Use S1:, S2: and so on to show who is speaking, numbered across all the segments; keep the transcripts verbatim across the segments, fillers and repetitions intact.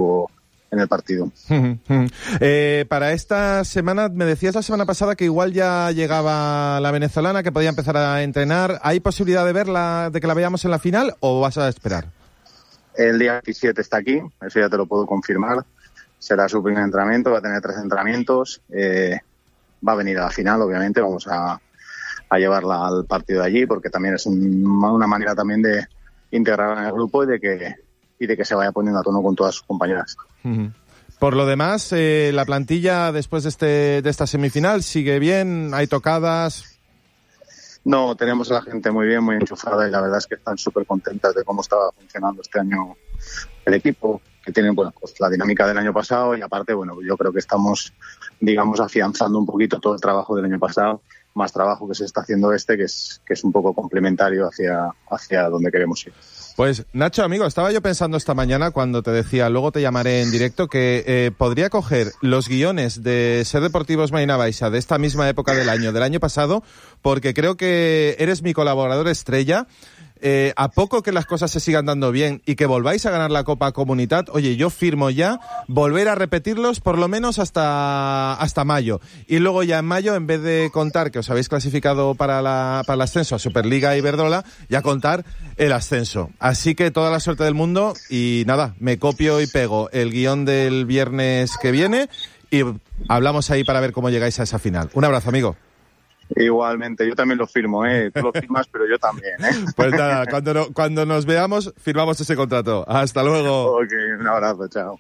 S1: positivo en el partido.
S2: eh, para esta semana, me decías la semana pasada que igual ya llegaba la venezolana, que podía empezar a entrenar. ¿Hay posibilidad de verla, de que la veamos en la final, o vas a esperar?
S1: El día veintisiete está aquí, eso ya te lo puedo confirmar. Será su primer entrenamiento, va a tener tres entrenamientos. Eh, va a venir a la final, obviamente, vamos a, a llevarla al partido de allí, porque también es un, una manera también de integrarla en el grupo y de que y de que se vaya poniendo a tono con todas sus compañeras.
S2: Uh-huh. Por lo demás, eh, la plantilla después de este de esta semifinal sigue bien, hay tocadas.
S1: No, tenemos a la gente muy bien, muy enchufada, y la verdad es que están súper contentas de cómo estaba funcionando este año el equipo, que tienen, bueno, pues la dinámica del año pasado, y aparte, bueno, yo creo que estamos, digamos, afianzando un poquito todo el trabajo del año pasado, más trabajo que se está haciendo este, que es que es un poco complementario hacia hacia donde queremos ir.
S2: Pues Nacho, amigo, estaba yo pensando esta mañana cuando te decía, luego te llamaré en directo, que eh, podría coger los guiones de Ser Deportivos Marina Baixa de esta misma época del año, del año pasado, porque creo que eres mi colaborador estrella. Eh, a poco que las cosas se sigan dando bien y que volváis a ganar la Copa Comunitat, oye, yo firmo ya volver a repetirlos por lo menos hasta hasta mayo. Y luego ya en mayo, en vez de contar que os habéis clasificado para la para el ascenso a Superliga Iberdrola, ya contar el ascenso. Así que toda la suerte del mundo y nada, me copio y pego el guión del viernes que viene y hablamos ahí para ver cómo llegáis a esa final. Un abrazo, amigo.
S1: Igualmente, yo también lo firmo, ¿eh? Tú lo firmas, pero yo también, ¿eh?
S2: Pues nada, cuando, no, cuando nos veamos, firmamos ese contrato. Hasta luego.
S1: Ok, un abrazo, chao.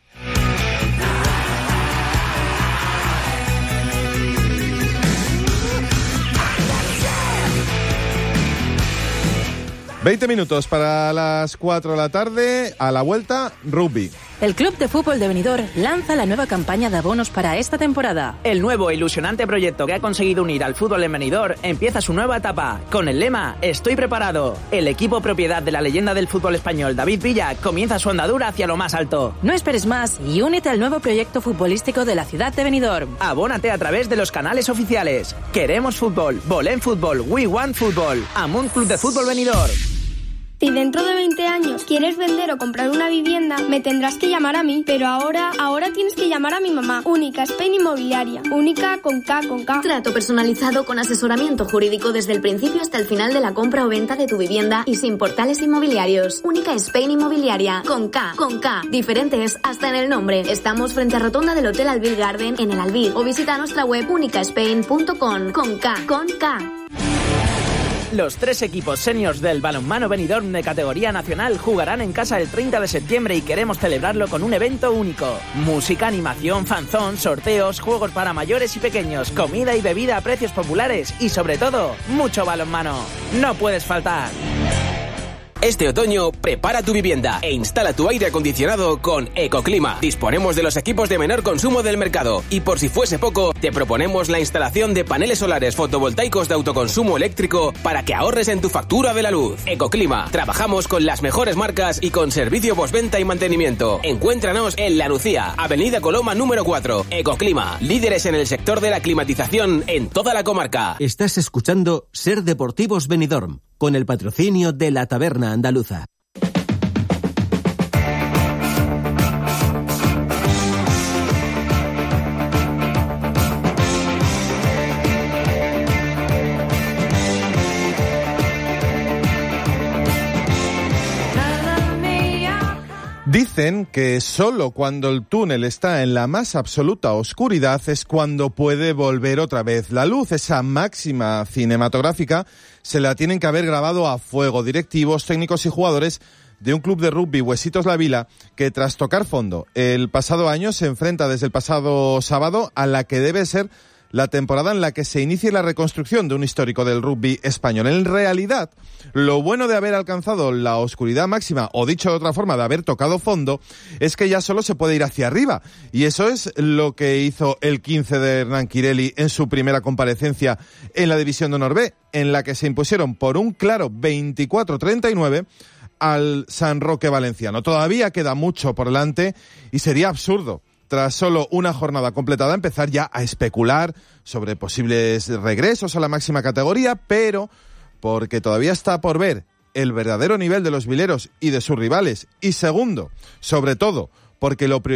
S2: veinte minutos para las cuatro de la tarde, a la vuelta, rugby.
S3: El Club de Fútbol de Benidorm lanza la nueva campaña de abonos para esta temporada.
S4: El nuevo e ilusionante proyecto que ha conseguido unir al fútbol en Benidorm empieza su nueva etapa, con el lema «Estoy preparado». El equipo propiedad de la leyenda del fútbol español, David Villa, comienza su andadura hacia lo más alto.
S3: No esperes más y únete al nuevo proyecto futbolístico de la ciudad de Benidorm.
S4: Abónate a través de los canales oficiales. Queremos fútbol, Volem Fútbol, We Want Fútbol, Amunt Club de Fútbol Benidorm.
S5: Si dentro de veinte años quieres vender o comprar una vivienda, me tendrás que llamar a mí. Pero ahora, ahora tienes que llamar a mi mamá. Única Spain Inmobiliaria. Única con K, con K.
S6: Trato personalizado con asesoramiento jurídico desde el principio hasta el final de la compra o venta de tu vivienda y sin portales inmobiliarios. Única Spain Inmobiliaria. Con K, con K. Diferentes hasta en el nombre. Estamos frente a Rotonda del Hotel Albir Garden en el Albir. O visita nuestra web única spain punto com. Con K, con K.
S4: Los tres equipos seniors del balonmano Benidorm de categoría nacional jugarán en casa el treinta de septiembre y queremos celebrarlo con un evento único. Música, animación, fanzón, sorteos, juegos para mayores y pequeños, comida y bebida a precios populares y sobre todo, mucho balonmano. No puedes faltar.
S7: Este otoño, prepara tu vivienda e instala tu aire acondicionado con Ecoclima. Disponemos de los equipos de menor consumo del mercado y por si fuese poco, te proponemos la instalación de paneles solares fotovoltaicos de autoconsumo eléctrico para que ahorres en tu factura de la luz. Ecoclima. Trabajamos con las mejores marcas y con servicio postventa y mantenimiento. Encuéntranos en La Nucía, Avenida Coloma número cuatro. Ecoclima. Líderes en el sector de la climatización en toda la comarca.
S8: Estás escuchando Ser Deportivos Benidorm, con el patrocinio de la Taberna Andaluza.
S2: Dicen que solo cuando el túnel está en la más absoluta oscuridad es cuando puede volver otra vez la luz. Esa máxima cinematográfica se la tienen que haber grabado a fuego directivos, técnicos y jugadores de un club de rugby, Huesitos La Vila, que tras tocar fondo el pasado año se enfrenta desde el pasado sábado a la que debe ser la temporada en la que se inicie la reconstrucción de un histórico del rugby español. En realidad, lo bueno de haber alcanzado la oscuridad máxima, o dicho de otra forma, de haber tocado fondo, es que ya solo se puede ir hacia arriba. Y eso es lo que hizo el quince de Hernán Quirelli en su primera comparecencia en la División de Honor B, en la que se impusieron por un claro veinticuatro treinta y nueve al San Roque valenciano. Todavía queda mucho por delante y sería absurdo, tras solo una jornada completada, empezar ya a especular sobre posibles regresos a la máxima categoría, pero porque todavía está por ver el verdadero nivel de los vileros y de sus rivales. Y segundo, sobre todo, porque lo